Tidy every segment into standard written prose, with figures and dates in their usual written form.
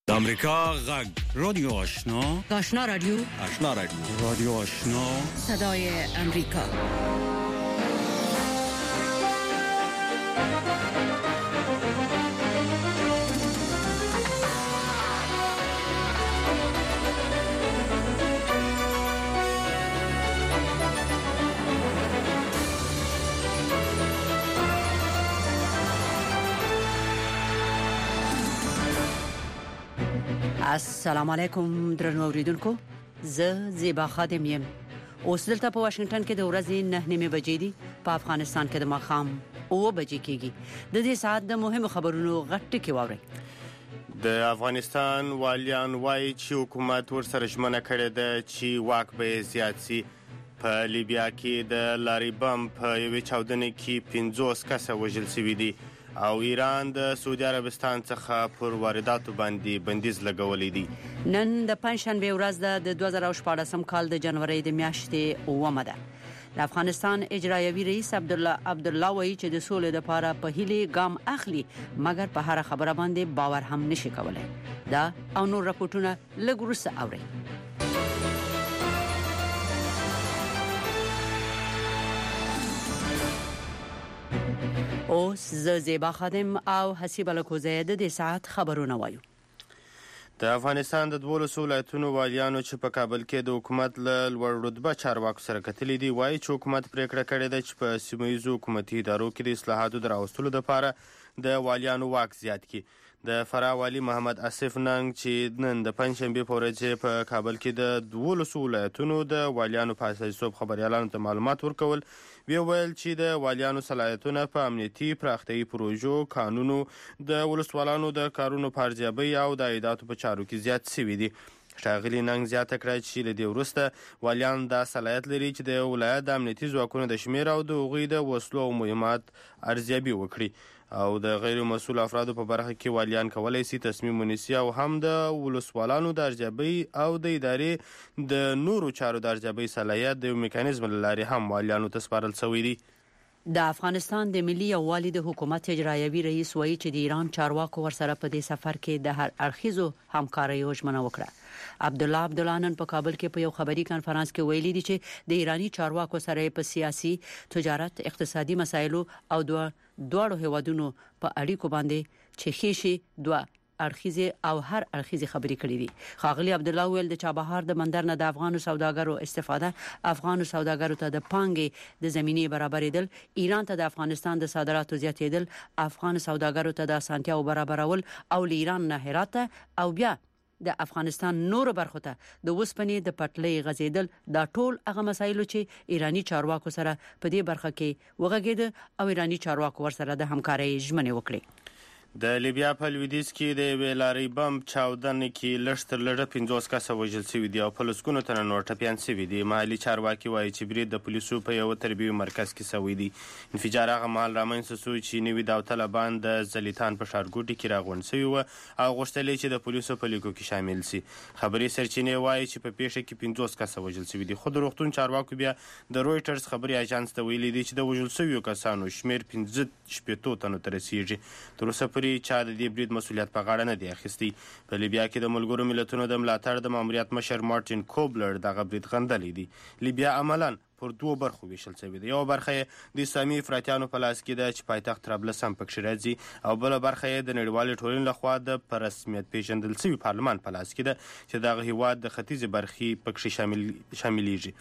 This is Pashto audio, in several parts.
د امریکا غږ رادیو آشنا رادیو رادیو آشنا صدای امریکا. السلام علیکم درنو اوریدونکو، زه زیبا خادم یم. اوس دلته په واشنگټن کې د ورځې 9:30 بجې دي. په افغانستان کې د ماښام 9 بجې کېږي. د دې ساعت د مهمو خبرونو غټ ټکی واورئ. د افغانستان والیان وایي چې حکومت ورسره ژمنه کړې ده چې واک به زیات شي. په لیبیا کې د لاري بم په یوې چاودنې کې 50 کسه وژل شوي دي او ایران د سعودي عربستان څخه پر وارداتو باندې بندیز لګولې دي. نن د پنځشنبه ورځ د 2014 کال د جنوري د میاشتې 9 ده. د افغانستان اجرایوي رئیس عبدالله وایي چې د سولې لپاره په هیله ګام اخلي، مګر په هر خبره باندې باور هم نشي کولای. دا او نور راپورټونه لږ وروسته اورئ. اوس زیبا خادم او حسیب الکوزه د دې ساعت خبرونه وایو. د افغانستان د 12 ولایتونو والیانو چې په کابل کې د حکومت له لوړ رتبه چارواکو سره کتلې دي وایي چې حکومت پریکړه کړې ده چې په سیمه‌ییزو حکومتي ادارو کې د اصلاحاتو د راوستلو لپاره د والیانو واک زیات کړي. د فراه والی محمد اسف ننګ چې نن د پنځشنبه په ورځ په کابل کې د 12 ولایتونو د والیانو په اساس خبريالانو ته معلومات ورکول، ویل چې د والیانو صلاحیتونه په امنیتي پراختیايي پروژو، قانونو، د ولسوالانو د کارونو په ارزیابۍ او د عایداتو په چارو کې زیات شوي دي. ښاغلي ننګ زیاته کړه چې له دې وروسته والیان دا صلاحیت لري چې د ولایت د امنیتي ځواکونو د شمیر او د هغوی د وسلو او مهمات ارزیابي وکړي او د غیر مسؤل افرادو په برخه کې والیان کولای شي تصمیم ونیسي او هم د ولسوالانو د ارزیابۍ او د ادارې د نورو چارو د ارزیابۍ صلاحیت د میکانیزم لارې هم والیانو ته سپارل شوی دی. د افغانستان د ملي یووالي د حکومت اجرایوي رئیس وایي چې د ایران چارواکو ورسره په دې سفر کې د هر اړخیزو همکارۍ ژمنه وکړه. عبدالله نن په کابل کې په یو خبري کانفرنس کې ویلي دي چې د ایرانی چارواکو سره په سیاسي، تجارت، اقتصادي مسایلو او دواړو هیوادونو په اړیکو باندې چې خېشي دوه اړخیزه او هر اړخیزه خبرې کړې دي. خاغلی عبدالله ویل د چابهار د بندر نه د افغانو سوداګرو استفاده، افغانو سوداګرو ته د پانګې د زمینې برابرېدل، ایران ته د افغانستان د صادراتو زیاتېدل، افغان سوداګرو ته د اسانتیاو برابرول او ایران نه هرات او بیا د افغانستان نور برخو ته د وسپنې د پټلۍ غځېدل، دا ټول هغه مسایلو چې ایرانی چارواکو سره په دې برخه کې وغږېد او ایرانی چارواکو ورسره د همکارۍ ژمنې وکړي. د لیبیا په لویدیځ کې د ویلاري بم چاودنې کې لږ تر لږه 50 کسه وژل شوي دي او په لسګونو تنه نور ټپیان شوي دي. محلي چارواکي وایي چې برید د پولیسو په یو تربیوي مرکز کې شوی دی. انفجار هغه مهال رامنځته شو چې نوي داوطلبان د زلیتان په ښارګوټي کې راغونډ شوي وو او غوښتل چې د پولیسو په لیکو کې شامل شي. خبري سرچینې وایي چې په پیښه کې 50 کسه وژل شوي دي، خو د روغتون چارواکو بیا د رويټرز خبري اژانس ته ویلي دي چې د وژل شویو کسانو شمیر 15 تنو ته رسیږي. تر اوسه پورې چا د دې برید مسؤلیت په غاړه نه دی اخیستی. په لیبیا کې د ملګرو ملتونو د ملاتړ د ماموریت مشر مارټین کوبلر دغه برید غندلی دی. لیبیا عملاً پر دوه برخو ویشل شوې ده. یو برخه د اسلامي افراطیانو په لاس کې ده چې پایتخت طرابلس هم پکې راځي او بله برخه د نړیوالې ټولنې لخوا د په رسمیت پیژندل شوي پارلمان په لاس کې ده چې دغه هیواد د ختیځې برخې پکې شاملیږي.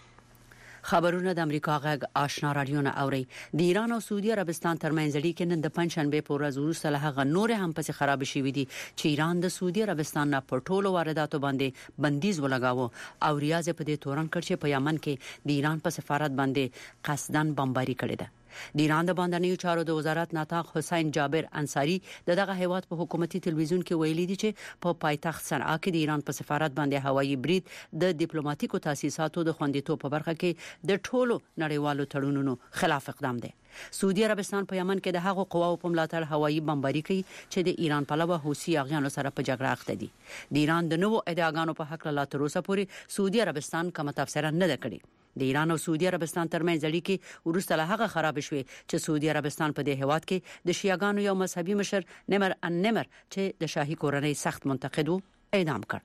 خبرونه د امریکا غږ آشنا رادیو نه اوري. د ایران او سعودي عربستان ترمنځ اړیکې نن د پنځشنبه په ورځ وروسته له هغه نور هم پسې خراب شوې دي چې ایران د سعودي عربستان نه په ټولو وارداتو باندې بندیز ولګاوه او ریاض په دې تورن کړ چې په یمن کې د ایران په سفارت باندې قصدن بمباري کړې ده. د ایران د بهرنیو چارو د وزارت ناطق حسین جابر انصاری دغه هیواد په حکومتي تلویزیون کې ویلي دي چې په پایتخت صنعا کې د ایران په سفارت باندې هوایي برید د ډیپلوماټیکو تاسیساتو د خوندیتوب په برخه کې د ټولو نړیوالو تړونونو خلاف اقدام دی. سعودي عربستان په یمن کې د هغو قواو په ملاتړ هوایي بمباري کوي چې د ایران پلوه حوثي اغیانو سره په جګړه اخته دي. د ایران د نوو ادعاګانو په حق لا تر اوسه پورې سعودي عربستان کومه تفسیر نه ده کړې. د ایران او سعودي عربستان ترمنځ اړیکې وروسته له هغه خراب شوې چې سعودي عربستان په دې هیواد کې د شیعاګانو یو مذهبي مشر نمر چې د شاهي کورنۍ سخت منتقد وو اعدام کړ.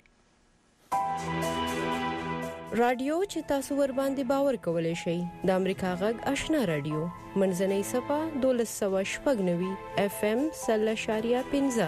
رادیو چې تاسو ور باندې باور کولای شئ د امریکا غږ آشنا رادیو منځنۍ صفه 1290 FM 0.15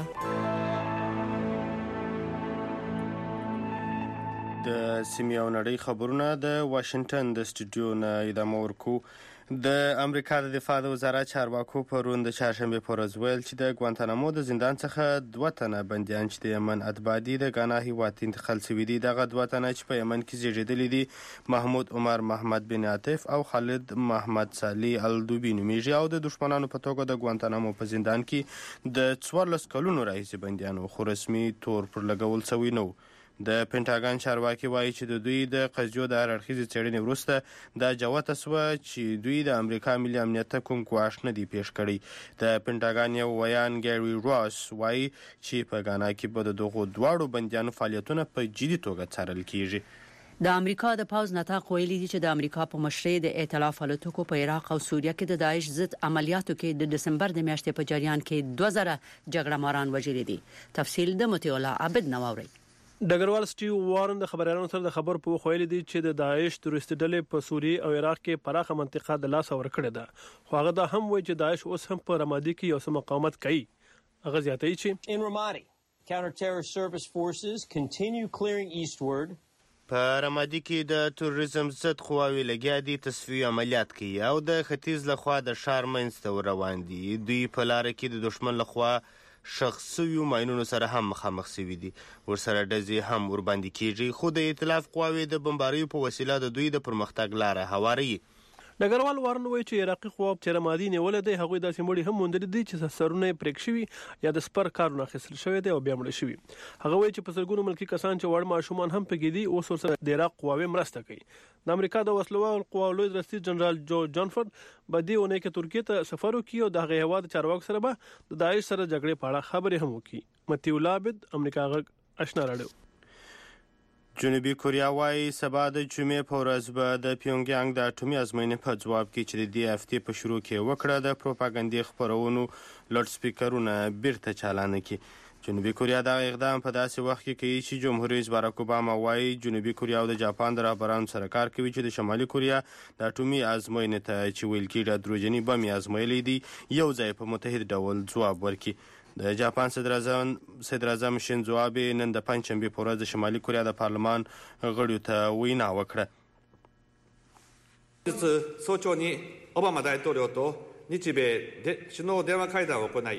د سیمې او نړۍ خبرونه د واشنگټن د سټوډیو نه ادامه ورکو. د امریکا د دفاع د وزارت چارواکو پرون د چهارشنبه په ورځ ویل چې د ګوانتانامو د زندان څخه 2 تنه بندیان چې د یمن اتباع دي د غانا هیواد ته انتقال شوي دي. دغه 2 تنه چې په یمن کې زیږیدلي دي محمود عمر محمد بن عاطف او خالد محمد صالح الدوبي نومیږي او د دشمنانو په توګه د ګوانتانامو په زندان کې د 14 کلونو راهیسې بندیان خو رسمي تور پر لګول شوی نه. د پینټاګان چارواکي وایي چې د دوی د قضیو د هر اړخیزې څېړنې وروسته دا جوته شوه چې دوی د امریکا ملي امنیت ته کوم ګواښ نه دی پیښ کړی. د پینټاګان یو ویان ګیری راس وایي چې په غانا کې به د دغو دواړو بندیانو فعالیتونه په جدي توګه څارل کیږي. د امریکا د پوز نطاق ویلي دي چې د امریکا په مشرۍ د ائتلاف الوتکو په عراق او سوریه کې د داعش ضد عملیاتو کې د دسمبر د میاشتې په جریان کې 2000 جګړه ماران وژلي دي. تفصیل د متولا عبد نواوري. ډګروال سټیو وارن د خبريالانو سره د خبر په خویل دي چې د داعش تروریستي ډلې په سوریه او عراق کې پراخه منطقه د لاس اور کړې ده. خو هغه دا هم وایي چې داعش اوس هم په رمادي کې یو څه مقاومت کوي. هغه زیاتوي چې in Ramadi counter-terrorist service forces continue clearing eastward. په رمادي کې د تروریزم ضد قواوې لګیا دي تصفیه عملیات کوي او د ختیځ لخوا د ښار منځ ته روان دي. دوی په لاره کې د دشمن لخوا شخصي ماینونو سره هم مخامخ شوي دي. ورسره ډزې هم ورباندې کیږي خو د ائتلاف قواوې د بمباریو په وسیله د دوی د پرمختګ لاره هواروي. ډګروال وارن وایي چې عراقي قواو چې رمادي نیولې دي هغوی داسې مړي هم موندلي دي چې سرونه یې پرېښ شوي یا د سپر کارونه اخیستل شوی دی او بیا مړه شوي. هغه وایي چې په سلګونو ملکي کسان چې وړ ماشومان هم پکې دي اوس ورسره د عراق قواوې مرسته کوي. د امریکا د وسلوال قواو لوی رئیس جنرال جو جانفورد په دې اونۍ کې ترکیه ته سفر وکړي او د هغې هیواد چارواکو سره به د داعش سره جګړې په اړه خبرې هم وکړي. متولا عبد امریکا غږ آشنا رادیو. جنوبي کوریا وايي سبا د جمعې په ورځ به د پیونګیانګ د اټومي ازموینې په ځواب کې چې د دې هفتې په شروع کې وکړه د پروپاګاندا خبرونو لوډ سپیکرونه بیرته چالانه کړي. جنوبي کوریا دا اقدام په داسې وخت کې کوي چې جمهور رئیس باراک اوباما وايي جنوبي کوریا او د جاپان د رهبرانو سره کار کوي چې د شمالي کوریا د اټومي ازموینې ته چې ویل کېږي هایدروجني بم یې ازمویلی دي یو ځای په متحد ډول ځواب ورکړي. د جاپان صدراعظم شینزو آبه نن د پنځشنبه په ورځ د شمالي کوریا د پارلمان غړیو ته وینا وکړه. 早朝にオバマ大統領と日米で首脳電話会談を行い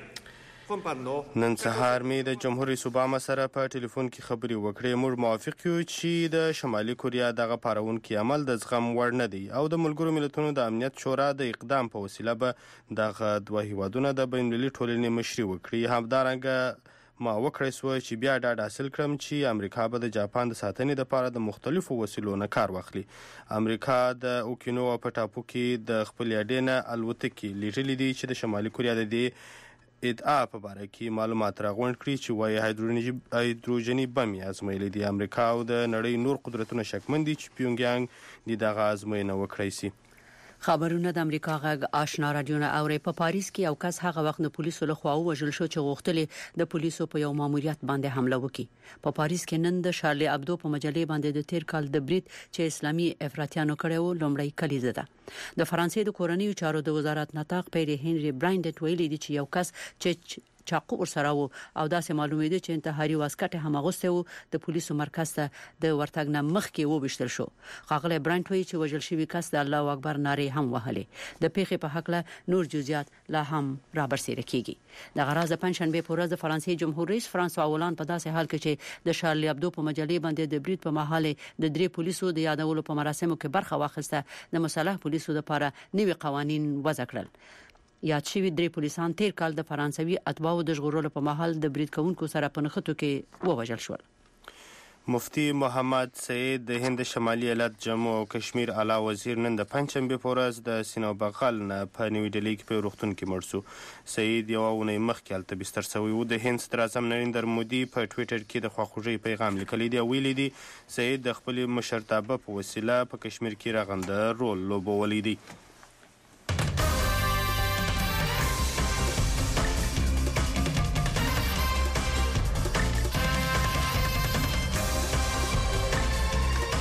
نن سهار می د جمهور رئیس اوباما سره په ټلیفون کې خبرې وکړې. موږ موافق یو چې د شمالي کوریا دغه پارونکي عمل د زغم وړ نه دی او د ملګرو ملتونو د امنیت شورا د اقدام په وسیله به دغه 2 هیوادونه د بین‌المللي ټولنې مشري وکړي. همدارنګه ما وکړی سو چې بیا ډاډ حاصل کړم چې امریکا به د جاپان د ساتنې لپاره د مختلفو وسیلو نه کار واخلي. امریکا د اوکینوا په ټاپو کې د خپل اډې نه الوتکې لیږلي دي چې د شمالي کوریا د دې ادعا په باره کې معلومات راغونډ کړي چې وايي هایدروجني بم یې ازمویلی دي. امریکا او د نړۍ نور قدرتونه شکمن دي چې پیونګیانګ دغه ازموینه وکړی شي. خبرونه د امریکا غږ آشنا رادیو نه اوري. په پاریس کې یو کس هغه وخت د پولیسو لخوا وژل شو چې غوښتل د پولیسو په یو ماموریت باندې حمله وکړي. په پاریس کې نن د شارلی ابدو په مجلې باندې د تیر کال د برید چې اسلامي افراطیانو کړو لومړی کلیزه ده. د فرانسې د کورنیو چارو د وزارت نطاق پیری هنري برایندټ ویلي دي چې یو کس چې چاقو ورسره وو او داسې معلومېده چې انتحاري واسکټ هم اغوسته وو د پولیسو مرکز ته د ورتګ نه مخکې وبشتل شو. ښاغلی برایندټ وایي چې وژل شوی کس د الله اکبر نارې هم وهلې. د پیښې په حق له نور جزئیات لا هم رابرسېره کیږي. د غراز د پنځشنبه په ورځ د فرانسې جمهور رئیس فرانسوا اولان په داسې حال کې چې د شارلی ابدو په مجلې باندې د برید په مهال د 3 پولیسو د یادولو په مراسمو کې برخه واخیسته د مسلح پولیسو لپاره نوي قوانين وضع کړل. یاد شوی 3 پولیسان تیر کال د فرانسوي اتباعو د ژغورلو په محل د برید کوونکو سره په نښتو کې ووژل شول. مفتی محمد سعید د هند شمالي ایالت جموں او کشمیر اعلی وزیر نن د پنځشنبه په ورځ د سینو بغل نه په نیو ډیلی کې په روغتون کې مړ شو. سعید یو اونۍ مخکې هلته بستر شوی و. د هند صدراعظم نریندر مودي په ټویټر کې د خواخوږۍ پیغام لیکلی دی او ویلي دی سعید د خپل مشرتابه په وسیله په کشمیر کې رغنده رول لوبولی دی.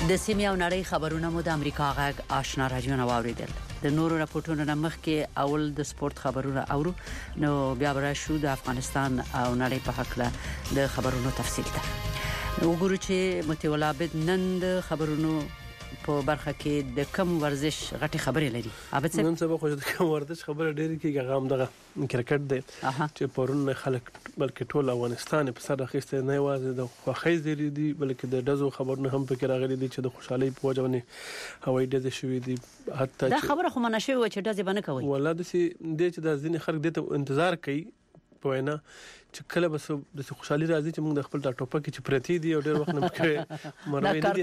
د سیمې او نړۍ خبرونه مو د امریکا غږ آشنا رادیو نو اوریدل. د نورو راپورټونو مخ کې اول د سپورت خبرونه اورو، نو بیا براشو د افغانستان او نړۍ په حق له د خبرونو تفصیل ته وګورو چې متول عابد نن د خبرونو په برخه کې د کم ورزش غټي خبرې لري. عابد نن سبا خو د کم ورزش خبره ډېر کیږي، غام دغه کرکټ دی چې پرون خلک بلکې ټول افغانستان په سر راخسته نه وازه د خوخي زری دي، بلکې د دزو خبرونه هم پکې راغلي دي چې د خوشحالي په وجه هوایي دزه شوې دي. حتی دا خبره خو منشي و چې دزه باندې کوي، ولا د چې د ځینې خلک د انتظار کوي په وینا چې کله بس د خوشحالي راځي چې موږ د خپل ټاپک چې پرتی دي او ډېر وخت نه پکې مرمۍ نه دي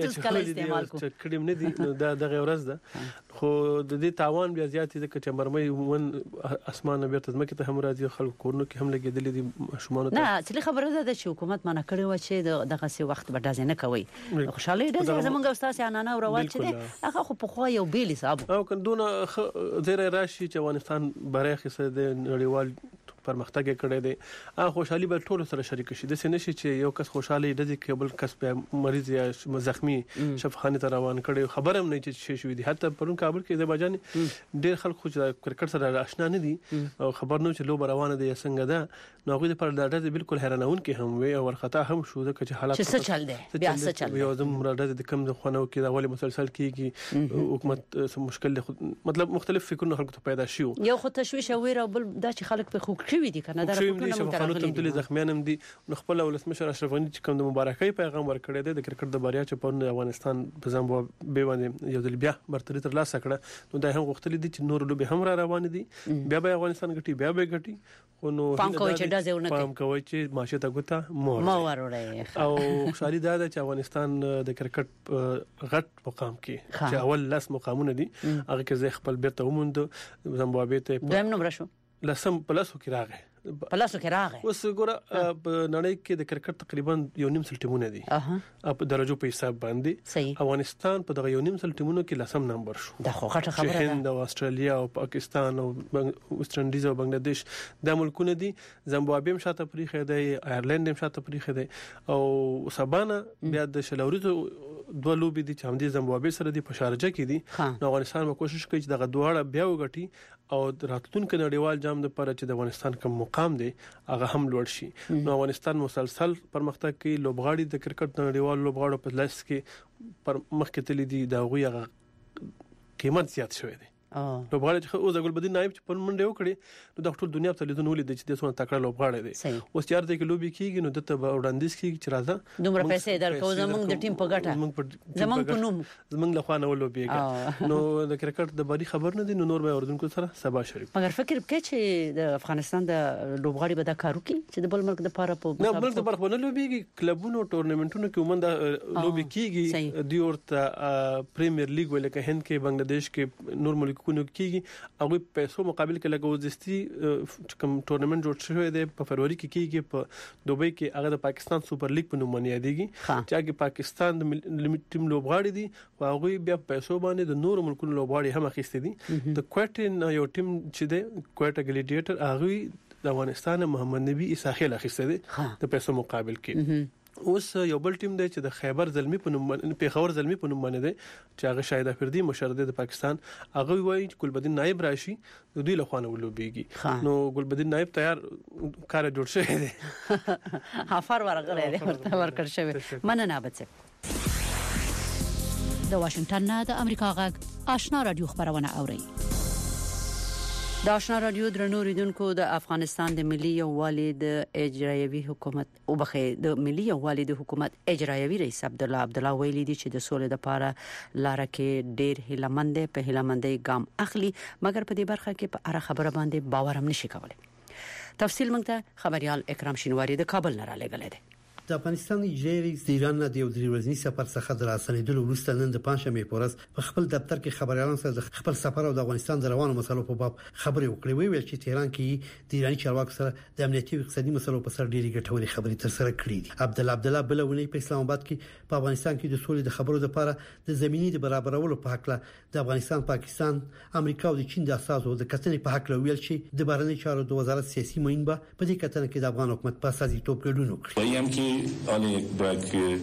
چې کډیم نه دي دا دغه ورځ ده، خو د دې تاوان بیا زیات دي چې مرمۍ ون اسمانه بیرته ځمکې ته هم راځي، خلک کورونو کې هم لګېدلې دي شومانه نه چې خبره ده چې حکومت منع کړی و چې دغه سی وخت به دازې نه کوي. خوشحالي د زمونږ استاد انانا او رواج چې هغه خو په خو یو بیل حساب او کندونه زیره راشي چې افغانستان برای خسته د نړیوال پرمختګ کړی دی. خوشحالي به ټول سره شریک شي، د سینې شي چې یو کس خوشحالي د دې کې بل کس په مریض یا زخمی شفاخانه ته روان کړي، خبر هم نه چې شي دي. حتی پرون کابل کې ځباجان ډېر خلک خو کرکټ سره آشنا نه دي او خبر نه چې لوب روانه دي څنګه ده، نو غوډه پر داډه بالکل حیرانون کې هم وي او ورخطا هم شو د چې حالات څه چل دي بیا څه چل یو زم راډه د کم خونو کې د اولی مسلسل کېږي حکومت مشکل مطلب مختلف فکرونه خلکو ته پیدا شي، یو خو تشويش او ویره بل دا چې خلک په خوک شوی دي کنه دا راپورټونه متل زخمیان هم دي. نو خپل ولسمشر اشرف غنی چې کوم د مبارکۍ پیغام ورکړی دی د کرکټ د بریا چې په افغانستان په زمبابوې باندې یو ځل بیا برتري تر لاسه کړه، نو دا هم غوښتل دي چې نور لوبي هم را روان دي، بیا به افغانستان ګټي بیا به ګټي، خو نو پام کوي چې دا ځونه پام کوي چې ماشه ته ګوتا مور وروړي. او خوشالي دا چې افغانستان د کرکټ غټ مقام کې چې اول لاس مقامونه دي هغه کې زه خپل بیرته وموند زمبابوې ته دویم نمبر شو لسم پلاسو کې راغی اوس ګوره په نړۍ کې د کرکټ تقریبا 1.5 ټیمونه دي په درجو په حساب باندې افغانستان په دغه 1.5 ټیمونو کې لسم نمبر شو. دا خو غټه خبره ده. هند او استرالیا او پاکستان او ویسټ انډیز او بنگلاديش د ملکونه دي، زمبابوې هم شاته پریخه دی، آیرلند هم شاته پریخه دی او سبانا بیا د شلوريزو دوه لوبي دي چې هم د زمبابوې سره د پشارجه کې دي. نو افغانستان به کوشش کوي چې دغه دواړه بیا وګټي او راتلونکو نړیوال جام د لپاره چې د افغانستان کوم مقام دی هغه هم لوړ شي. نو افغانستان مسلسل پرمختګ کوي، لوبغاړي د کرکټ نړیوال لوبغاړو په لاس کې پر مخ کې تللی دي، دا غوي قیمت زیات شوی دی. لوبغاړي چې اوس د ګلبدین نایب چې په منډه وکړي نو د ټول دنیا په لیدون ولید چې د څونه تکړه لوبغاړي دي. اوس یار د کې لوبي کیږي نو دته وړاندیز کیږي چې راځه دومره پیسې درکو زمونږ د ټیم په ګټه زمونږ په نوم زمونږ له خوانه ولوبيږي. نو د کرکټ د بری خبر نه دي، نو نور به اردوونکو سره سبا شریک. مګر فکر وکړي چې د افغانستان د لوبغاړي به دا کارو کوي چې د بل ملک د لپاره په نه بل د برخه نه لوبيږي، کلبونو ټورنمنټونو کې ومنده لوبي کیږي، دی ورته پریمیر لیګ ولکه هند کې بنگلاديش کې نور ملکونو کېږي، هغه پیسو مقابل کې لګوزستي کوم ټورنمنت جوړ شوی دی په فروری کې کېږي په دوبۍ کې، هغه د پاکستان سوپر لیګ په نوم باندې یادېږي چې هغه پاکستان د ټیم لوبغاړي دي او هغه بیا پیسو باندې د نور ملکونو لوبغاړي هم اخیستي دي. د کوټ یو ټیم چې دی کوټ ګلیډیټر هغه د افغانستان محمد نبی اساخیل اخیستي دي د پیسو مقابل کې. اوس یو بل ټیم دی چې د خیبر زلمی په نوم پیښور زلمی په نوم باندې دی چې هغه شاهد افریدي مشرده د پاکستان، هغه وایي چې ګلبدین نایب راشي د دوی له خوانه ولوبيږي. نو ګلبدین نایب تیار کار جوړ شوی دی، هافر ورغلی دی ورته ورکړ شوی. مننه بچ د واشنگټن نه د امریکا غږ آشنا رادیو خبرونه اوري. د آشنا رادیو درنو ریدونکو د افغانستان د ملي یووالي د اجرایوي حکومت او بخې د ملي یووالي د حکومت اجرایوي رئیس عبد الله ویلي دي چې د سولې لپاره لاره کې ډېر هیلمند په هیلمندۍ ګام اخلي، مګر په دې برخه کې په اړه خبره باندې باور هم نشي کولای. تفصیل موږ ته خبريال اکرام شینواری د کابل نه را لګلې ده. د افغانستان اجرایي رئیس د ایران نه د یو ورځني سفر څخه د راسنیدلو وروسته نن د پنځمې په ورځ په خپل دفتر کې خبريالانو سره خپل سفر او د افغانستان د روانو مسلو په باب خبرې وکړې. ویل چې تهران کې د ایراني چارواکو سره د امنیتي او اقتصادي مسلو په سر ډېری ګټورې خبرې تر سره کړې دي. عبد الله بلونی په اسلام آباد کې په افغانستان کې د سولې د خبرو لپاره د زمینی د برابرولو په حق له د افغانستان، پاکستان، امریکا او د چین د اساسو د کتنې په حق ویل چې د بهرنی چارو د وزارت سیاسي معین به په دې کتنه کې د افغان حکومت په اساسي توګه ګډون وکړي. وایم چې آن باید که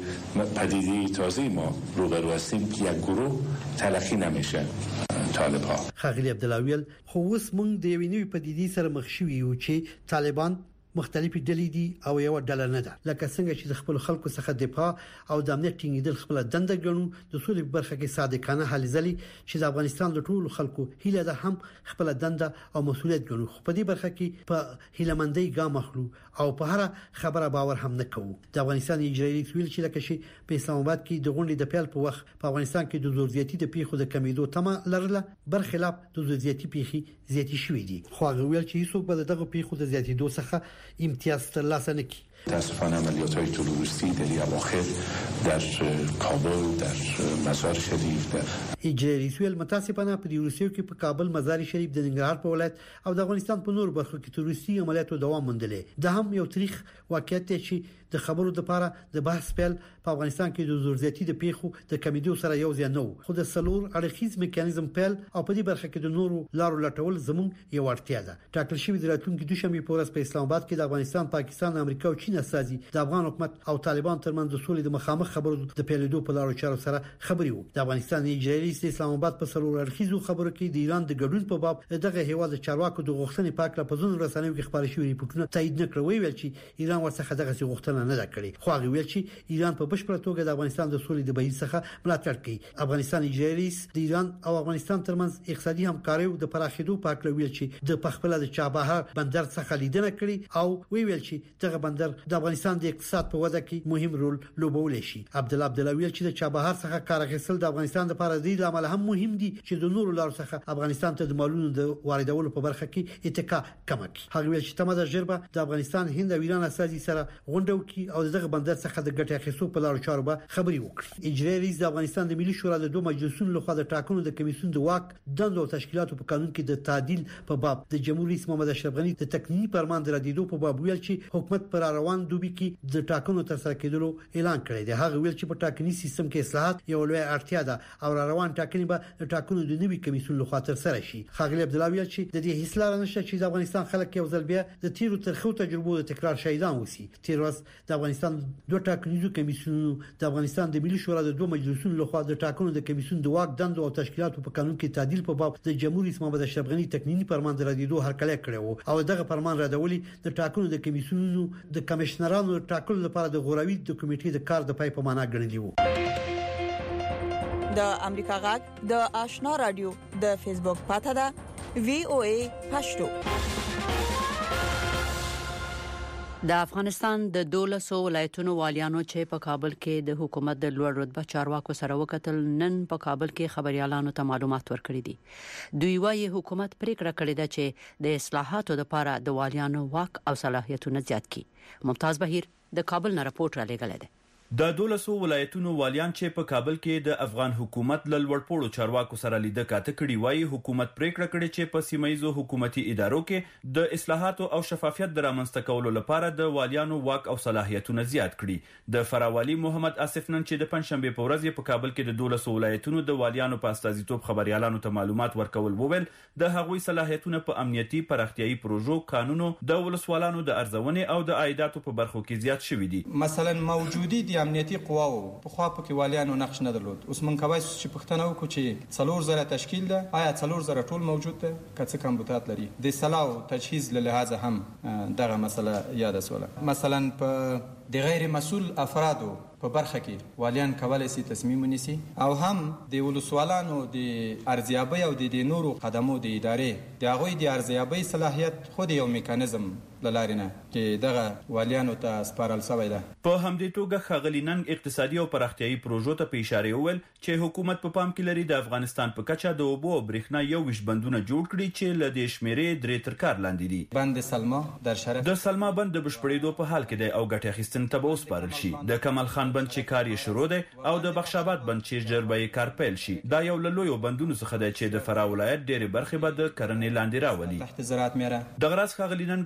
پدیده تازه ما روبرو هستیم یک گروه تلقی نمیشه طالب ها. ښاغلي عبدالله خو اوس موږ د یوې نوې پدیدې سره مخ شوي یو چې طالبان مختلفې ډلې دي او یو ډله نه ده، لکه څنګه چې د خپل خلکو څخه دفاع او د امنیت ټینګیدل خپل دنده ګڼو. د سولې په برخه کې صادقانه هلې ځلې چې د افغانستان د ټولو خلکو هیله ده هم خپل دنده او مسولیت ګڼو، خو په دې برخه کې په هیلمندۍ ګام اخلو او په هر خبره باور هم نه کوو. د افغانستان اجرایي رئیس ویل چې لکه شي په اسلام آباد کې د غونډې د پیل په وخت په افغانستان کې د زور زیاتی د پیښو د کمیدو تمه لرله، برخلاف د زور زیاتی پیښې زیاتې شوې دي. خو هغه ویل چې هیڅوک به دغه پیښو د زیاتېدو څخه امتیاز ترلاسه نه کړي. متاسفانه عملیات‌های طلوع‌روسی در اواخر در کابل، در مزار شریف، در اجرایي رئیس ویل متاسفانه په روسیې کې په کابل، مزار شریف، د ننګرهار په ولایت او د افغانستان په نور برخو کې تروریستي عملیاتو دوام موندلی. دا هم یو تاریخ واقعیت دی چې د خبرو لپاره د بحث پیل په افغانستان کې د زور زیاتی د پیښو د کمیدو سره یو ځای نه و، خو د سلور اړخیز میکانیزم پیل او په دې برخه کې د نورو لارو لټول زموږ یو اړتیا ده. ټاکل شوی د راتلونکي دوشنبه په ورځ په اسلام آباد کې د افغانستان، پاکستان، امریکا او چین استازي د افغان حکومت او طالبان ترمنځ د سولې د مخامخ خبرو د پیلېدو په لارو چارو سره خبري وو. د افغانستان اجرایي رئیس اسلام آباد په سلور اړخیزو خبرو کې د ایران د ګډون په باب دغه هیواد چارواکو د غوښتنې پاکله په ځون رسنیو کې خبري شوې ریپورتونه تایید نه کړوي، ویل چې ایران ورڅخه دغه غوښتنه نه ده کړې، خو هغه ویل چې ایران په بشپړه توګه د افغانستان د سولې د بهیر څخه ملاتړ کوي. افغانستان اجرایي رئیس د ایران او افغانستان ترمنځ اقتصادي همکاري د پراخېدو پاکله ویل چې د پخپله د چابهار بندر څخه لیدنه کړې او ویل چې دغه بندر د افغانستان د اقتصاد په وده کې مهم رول لوبولی شي. عبدالله ویل چې د چابهار څخه کار اخیستل د افغانستان لپاره د دې عمل هم مهم دي چې د نورو لارو څخه افغانستان ته د مالونو د واردولو په برخه کې اتکا کم کړي. هغه ویل چې تمه د جربه د افغانستان، هند او ایران اساسي سره غونډه وکړي او دغه بندر څخه د ګټې اخیستو په لارو چارو به خبري وکړي. اجرایي رئیس د افغانستان د ملي شورا د دوه مجلسونو لخوا د ټاکنو د کمیسیون د واک، دندو او تشکیلاتو په قانون کې د تعدیل په باب د جمهوریت رئیس محمد اشرف غنی د تکنیکی فرمان د ردیدو په باب ویل چې حکومت پر روان دوبي کې د ټاکنو ترسره کېدلو اعلان کړی دی. هغه ویل چې په ټاکنی سیستم کې اصلاحات یو لوی اړتیا ده او روان ټاکنې به د ټاکنو د نوي کمیسیون لخوا ترسره شي. ښاغلي عبدالله ویل چې د دې هیڅ لار نشته چې د افغانستان خلک یو ځل بیا د تیرو ترخو تجربو د تکرار شاهدان وسی. تیر ورځ د افغانستان دوه ټاکنیزو کمیسیونونو د افغانستان د ملي شورا د دوه مجلسونو لخوا د ټاکنو د کمیسیون د واک، دندو او تشکیلاتو په قانون کې تعدیل په باب د جمهوریت رئیس محمد اشرف غنی تکنیکی فرمان د ردیدو هرکلی کړی وو او دغه فرمان ردولي د ټاکنو د کمیسیونونو د کمشنرانو ټاکلو لپاره د غوراوي د کمیټې د کار د پای په معنا ګڼلی وو. د امریکا غږ د آشنا رادیو د فیسبوک پاڼه ده VOA پښتو. د افغانستان د 12 ولایتونو والیانو چې په کابل کې د حکومت د لوړ رتبه چارواکو سره وکتل، نن په کابل کې خبريالانو ته معلومات ورکړي دي. دوی وايي حکومت پریکړه کړې ده چې د اصلاحاتو لپاره د والیانو واک او صلاحیتونه زیات کړي. ممتاز بهیر د کابل نه راپورټ را لېږلی دی. د 12 ولایتونو والیان چې په کابل کې د افغان حکومت ل لوړپوړو چارواکو سره لیده کاته کړي، وایي حکومت پریکړه کړې چې په سیمایزو حکومتي ادارو کې د اصلاحاتو او شفافیت د رامنځته کولو لپاره د والیانو واک او صلاحیتونه زیات کړي. د فراوالي محمد آصف نن چې د پنځشنبه په ورځ په کابل کې د 12 ولایتونو د والیانو په استازیتوب خبريالانو ته معلومات ورکول وویل د هغوی صلاحیتونه په امنیتي پراختیايي پروژو، قانونو، د ولسوالانو د ارزونې او د عایداتو په برخو کې زیات شوي دي. مثلا موجودي امنیتي قواو په خوا په کې والیانو نقش نه درلود. اوس مونږ کوي چې پښتنه وکړو چې 3000 تشکیل ده، آیا 3000 ټول موجود ده که څه کمبودات لري. د صلاح او تجهیز له لحاظه هم دغه مسله یاد سوله. مثلا په د غیر مسؤل افرادو په برخه کې والیان کولای شي تصمیم ونیسي او هم د ولسوالانو د ارزیابي او د نورو قدمو د ادارې د هغوی د ارزیابي صلاحیت خود یو میکانیزم لارینه چې دغه والیانو ته سپارل شوی ده. په همدې توګه خغلی نن اقتصادي او پراختیايي پروژو ته په اشاره وویل چې حکومت په پام کې لري د افغانستان په کچه د اوبو او برېښنا یو ویش بندونه جوړ کړي چې ل دې شمیرې درې تر کار لاندې دي. بند سلما در شرف د سلما بند د بشپړېدو په حال کې دی او ګټه اخیستنې ته به وسپارل شي. د کمال خان بند چې کار یې شروع دی او د بخشاباد بند چې ژر به کار پیل شي. دا یو له لویو بندونو څخه دی چې د فراه ولایت ډېرې برخې به د کرنې لاندې راولي. تحت زراعت میره د غراس خغلی نن ګویل د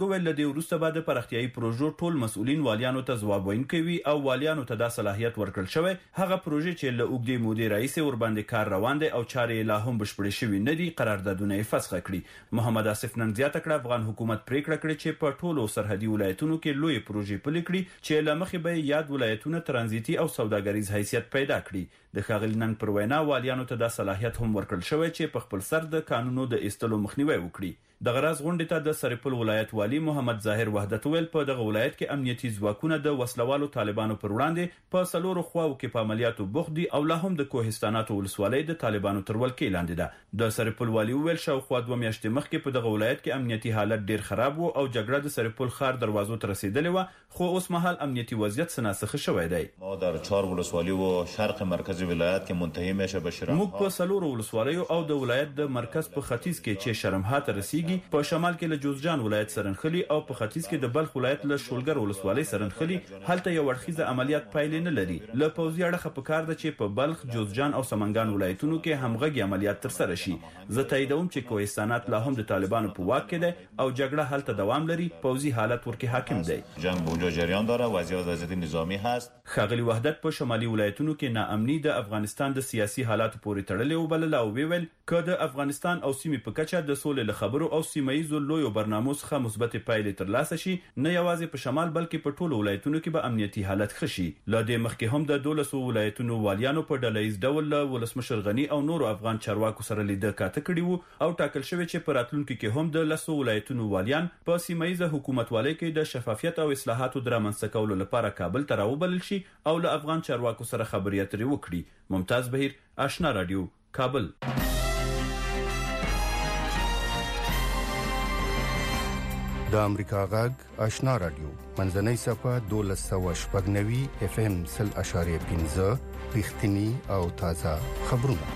دې وروسته به د پراختیايي پروژو ټول مسؤلین والیانو ته ځواب ویونکي وي او والیانو ته دا صلاحیت ورکړل شوی. هغه پروژې چې له اوږدې مودې راهیسې ورباندې کار روان دی او چارې لا هم بشپړې شوي نه دي قراردادونه یې فسخ کړي. محمد آصف نن زیاته کړه افغان حکومت پریکړه کړې چې په ټولو سرحدي ولایتونو کې لوی پروژې پلي کړي چې له مخې به یاد ولایتونه ترانزیتي او سوداګریز حیثیت پیدا کړي. د ښاغلي ننګ پر وینا والیانو ته دا صلاحیت هم ورکړل شوی چې په خپل سر د قانونو د ایستلو مخنیوي وکړي. د غراز غونډې ته د سرپل ولایت والی محمد ظاهر وحدت ویل په دغه ولایت کې امنیتي ځواکونه د وسلوالو طالبانو پر وړاندې په سلورو خواو کې په عملیاتو بوخت دي او لا هم د کوهستاناتو ولسوالۍ د طالبانو تر ولکې لاندې ده. د سرپل والی ویل شاوخوا 2 میاشتې مخکې په دغه ولایت کې امنیتي حالت ډیر خراب وو او جګړه د سرپل ښار دروازو ته رسیدلې و خو اوس مهال امنیتي وضعیت سناسخه شوی دی. ما در 4 ولسوالۍ او شرق مرکزی ولایت کې منتهی میشه به شرم. موږ په سلورو ولسوالیو او د ولایت د مرکز په ختیځ کې چې شرمها ته رسیږي په شمال کې له جوزجان ولایت سرنخلي او په ختیځ کې د بلخ ولایت له شولګر ولسوالۍ سرنخلي هلته یو اړخیزه عملیات پایلې نه لري. له پوځي اړخه پکار ده چې په بلخ، جوزجان او سمنګان ولایتونو کې همغږي عملیات تر سره شي. زه تاییدوم چې کوهستانات لا هم د طالبانو په واک کې ده او جګړه هلته دوام لري. پوځي حالت ورکه حاکم دی. جنگ اونجا جریان داره، وضعیت نظامی هست. ښاغلي وحدت په شمالي ولایتونو کې ناامني د افغانستان د سیاسي حالات پورې تړلې وبلله او ویل که د افغانستان او سیمې په کچه د سولې له خبرو او سیمایي لویو برنامو څخه مثبت پایلې ترلاسه شي نه یوازې په شمال بلکې په ټولو ولایتونو کې به امنیتي حالت ښه شي. له دې مخکې هم د 12 ولایتونو والیانو په ډلهییز ډول له ولسمشر غني او نورو افغان چارواکو سره لیدل کاته کړي وو او ټاکل شوی چې په راتلونکي کې هم د 10 ولایتونو والیان په سیمایي حکومتوالۍ کې د شفافیت او اصلاحاتو د رامنځته کولو لپاره کابل ته راوبلل شي او له افغان چارواکو سره خبرې اترې وکړي. ممتاز بهیر، آشنا رادیو، کابل. د امریکا غږ آشنا رادیو منځنۍ صفه 1290 FM 0.15 رښتینی او تازه خبرونه.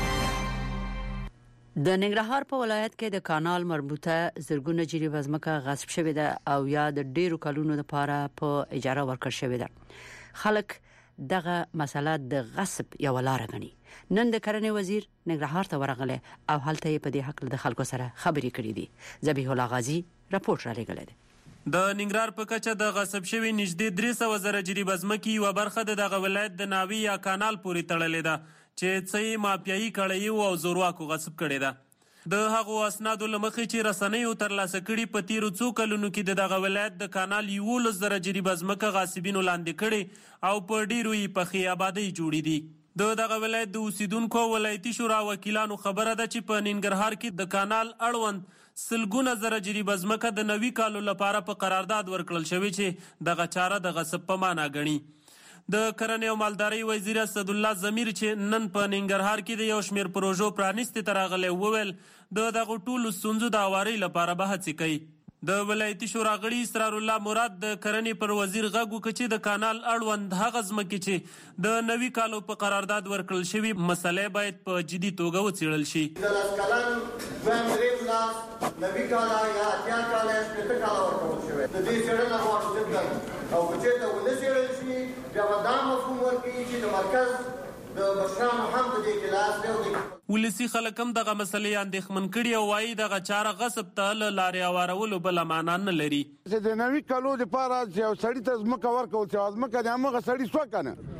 د ننګرهار په ولایت کې د کانال مربوطه زرګونه جریبه ځمکه غصب شوې ده او یا د ډیرو کلونو لپاره په اجاره ورکړل شوې ده. خلک دغه مسله د غصب یو لار غني. نن د کرنې وزیر ننګرهار ته ورغله او هلته په دې حق د خلکو سره خبرې کړې دي. ذبیح الله غازی راپورټ را لګل دي. د ننګرهار په کچه د غصب شوی نږدې 300 زره جریبه ځمکې یو برخه د دغه ولایت د ناوی یا کانال پورې تړلې ده چې څه مافیایي کړی او زورواکو غصب کړی ده. د هغو اسنادو لمخې چې رسنیو ترلاسه کړي په تیرو څو کلونو کې دغه ولایت د کانال 11 زره جریبه ځمکه غاصبینو لاندې کړي او په ډیرو یې پخې آبادی جوړې دي. دغه ولایت د اوسیدونکو ولایتي شورا وکیلانو خبره ده چې په ننګرهار کې د کانال اړوند سلګونه زره جریبه ځمکه د نوي کالو لپاره په قرارداد ورکړل شوی چې دغه چاره د غصب په معنا ګڼي. د کرنې او مالدارۍ وزیر اسد الله ضمیر چې نن په ننګرهار کې د یو شمېر پروژو پرانیستې ته راغلی وویل د دغو ټولو ستونزو د هوارۍ لپاره به هڅې کوي. د ولایتي شورا غړي اسرار الله مراد د کرنې پر وزیر غږ وکړ چې د کانال اړوند هغه ځمکې چې د نوي کالو په قرارداد ورکړل شوي مسلې باید په جدي توګه وڅېړل شي. د لاس کلن دویم درېیم لاس نوي کاله یا اتیا کاله شپېته کاله ورکول شوی د دې څېړنه غواړو جدا او که چېرته ونه څېړل شي بیا به دا مفهوم ورکوي چې د مرکز د مشرانو هم د دې کې لاس دی. ولسي خلک هم دغه مسلې اندېښمن کړي او وایي دغه چاره غصب ته له لارې هوارولو بله معنا نه لري. چې د نوي کالو دپاره چې یو سړي ته ځمکه ورکول چې ځمکه د همغه سړي سوه که نه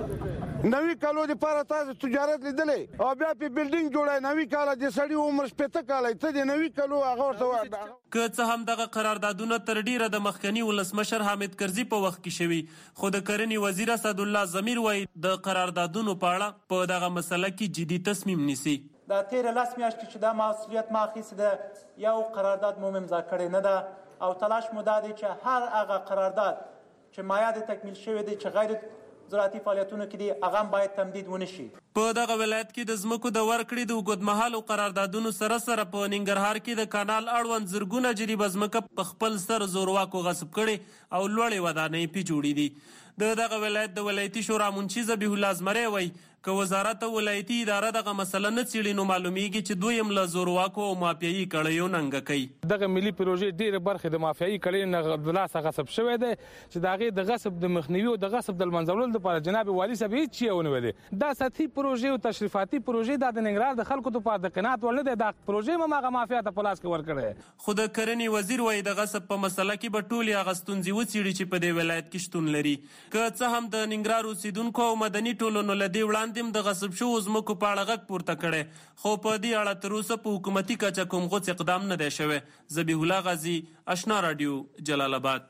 نوي کالو دپاره تاسو تجارت لیدلی او بیا پې بلډینګ جوړی نوي کاله د سړي عمر 15 کاله ته د نوي کالو هغه ورته که څه هم دغه قراردادونه تر ډیره د مخکني ولسمشر حامد کرزي په وخت کې شوي خو د کرنې وزیر اسد الله ضمیر وایي د قراردادونو په اړه په دغه مسله کې جدي تصمیم نیسي. د تیر لاس میاشتې چې دا مسؤلیت ما اخیستی ده یو قرارداد مو امضا کړی نه ده او تلاش مو دا دی چې هر هغه قرارداد چې مایعات تکمیل شوی دی چې غیر زراعتي فعالیتونو کې دي هغه باید تمدید ونه شي. په دغه ولایت کې د ځمکو د ورکړې د اوږدمهالو قراردادونو سره سره په ننګرهار کې د کانال اړوند زرګونه جریبه ځمکه په خپل سر زورواکو غصب کړي او لوړې ودانۍ پې جوړې دي. دغه ولایت د ولایتي شورا منشي ذبیح الله زمری وایي که وزارت او ولایتي اداره دغه مسله نه څېړي نو معلومیږي چې دوی هم له زورواکو او مافیایي کړیو ننګه کوي. دغه ملي پروژې ډېرې برخې د مافیایي کړیو نه د لاسه غصب شوی دی چې د هغې د غصب د مخنیوي او د غصب د لمنځه لپاره جناب والي صاحب هېڅ شی ونه ویلې. دا سطحي پروژې او تشریفاتي پروژې دا د ننګرهار د خلکو لپاره د قناعت وړ نه دی. دا پروژې هم هغه مافیا ته په لاس کې ورکړی. خو د کرنې وزیر وایي د غصب په مسله کې به ټولې هغه ستونزې وڅېړي چې په دې ولایت کې شتون لري. که څه هم د ننګرهار اوسیدونکو او مدني ټولنو له دې وړاندې هم د غصب شوو ځمکو په اړه غږ پورته کړی، خو په دې اړه تر اوسه په حکومتي کچه کوم غوڅ اقدام نه دی شوی. ذبیح الله غازی، آشنا رادیو، جلال آباد.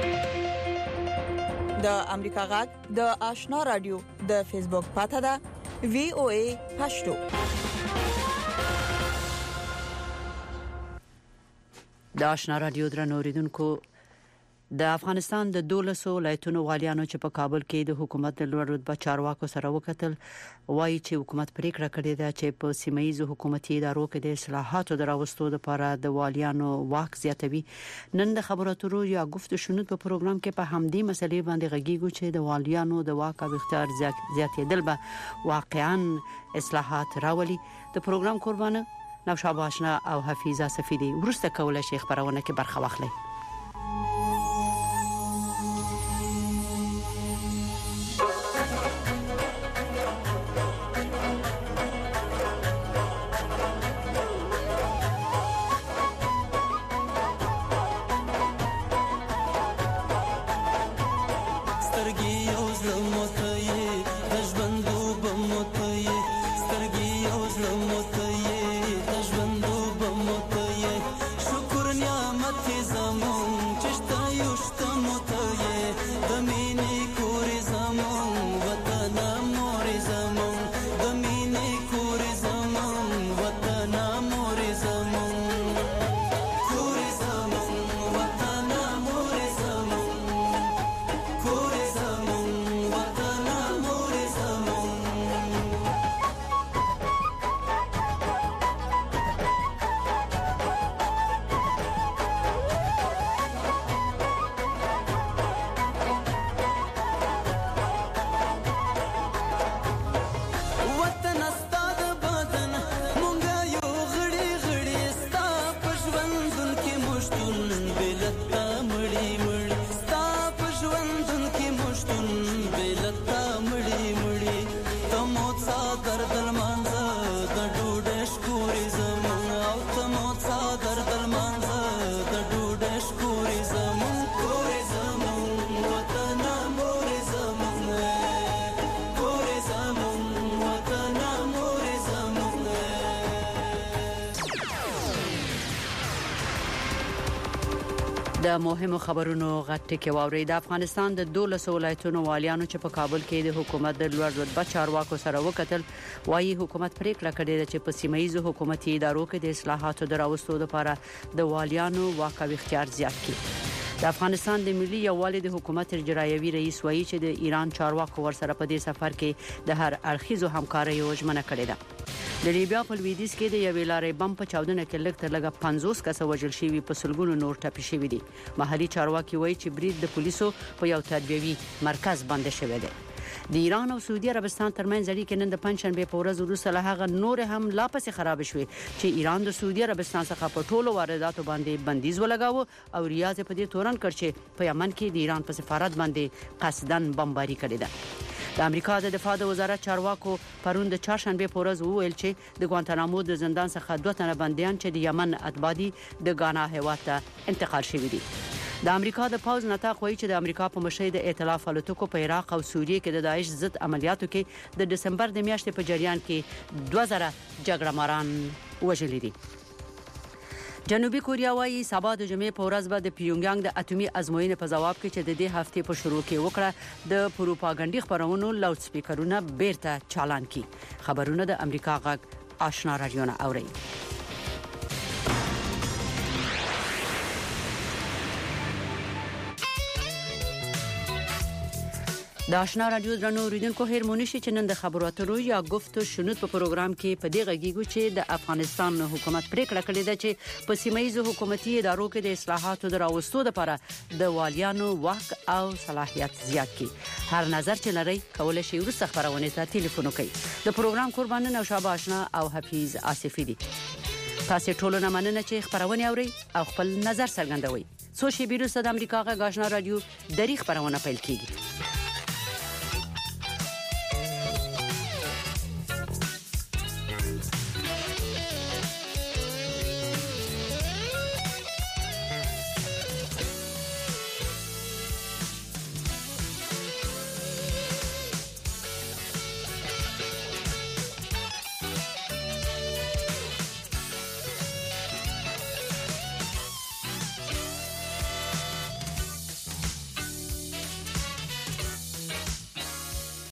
د امریکا غږ د آشنا رادیو د فیسبوک پاته ده VOA پښتو. د آشنا رادیو درنو اوریدونکو، د افغانستان د 12 ولایتونو والیانو چې په کابل کې د حکومت د لوړ رتبه چارواکو سره وکتل، وایي چې حکومت پریکړه کړې ده چې په سیمایي حکومتي ادارو کې د اصلاحاتو دراوستو لپاره د والیانو واک زیاتوي. نن د خبرو اترو یا گفتگو شنود په پروګرام کې په همدې مسلې باندې غږیږو چې د والیانو د واک او اختیار زیاتېدل به واقعا اصلاحات راولي. د پروګرام قربانه نوشابه آشنا او حفیظه سفیدی ورسته کوله شیخ خبرونه کې برخه واخلي. د مهمو خبرونو غټه کې واوري. د افغانستان د 12 ولایتونو والیانو چې په کابل کې د حکومت د لوړ رتبه چارواکو سره وکتل، وايي حکومت پریکړه کړې ده چې په سیمایي حکومتي ادارو کې د اصلاحاتو دراوستو لپاره د والیانو واک او اختیار زیات کړي. د افغانستان د ملي یووالي د حکومت اجرایوي رئیس وایي چې د ایران چارواکو ورسره په دې سفر کې د هر اړخیزو همکارۍ ژمنه کړې ده. د لیبیا په لویدیځ کې د یوې لارې بم په چاودنه کې لږ تر لږه 50 کسه وژل شوي، په سلګونو نور ټپي شوي دي. محلي چارواکي وایي چې برید د پولیسو په یو تدبیري مرکز باندې شوی دی. د ایران او سعودي عربستان ترمنځ اړیکې نن د پنځشنبه په ورځ وروسته له هغه نور هم لا پسې خراب شوې چې ایران د سعودي عربستان څخه په ټولو وارداتو باندې بندیز ولګاوه او ریاض په دې تورن کړ چې په یمن کې د ایران په سفارت باندې قصدن بمباري کړې ده. د امریکا د دفاع د وزارت چارواکو پرون د چهارشنبه په ورځ وویل چې د ګوانتانامو د زندان څخه 2 تنه بنديان چې د یمن اتباعي د غانا هیواد ته انتقال شوي دي. د امریکا د پاوز نتاق وایي چې د امریکا په مشرۍ د ائتلاف الوتکو په عراق او سوریه کې د داعش ضد عملیاتو کې د دسمبر د میاشتې په جریان کې 2000 جګړه ماران وژل دي. جنوبي کوریا وايي سبا د جمعې په ورځ به د پیونګیانګ د اټومي ازموینې په جواب کې چې د دې هفتې په شروع کې وکړه د پروپاګاندا خبرونو لاوډ سپیکرونه بیرته چالان کی. خبرونه د امریکا غږ آشنا رادیو نه اوري. د آشنا رادیو درنو اوریدونکو هرمونی شي چې نن د خبرو اترو یا گفت و شنود په پروګرام کې په دې غږیږو چې د افغانستان حکومت پریکړه کړې ده چې په سیمایي حکومتي ادارو کې د اصلاحاتو دراوستو لپاره د والیانو واک او صلاحیت زیات کړي. هر نظر چې لري کولای شي ورسره خبرونه ته ټلیفون وکړي. د پروګرام قربانونه شابه آشنا او حفیظ آصفی دي. تاسو ټول نه مننه چې خبرونه اوري او خپل نظر څرګندوي. څو شی بیرته د امریکا غږ آشنا رادیو دری خبرونه پیل کیږي.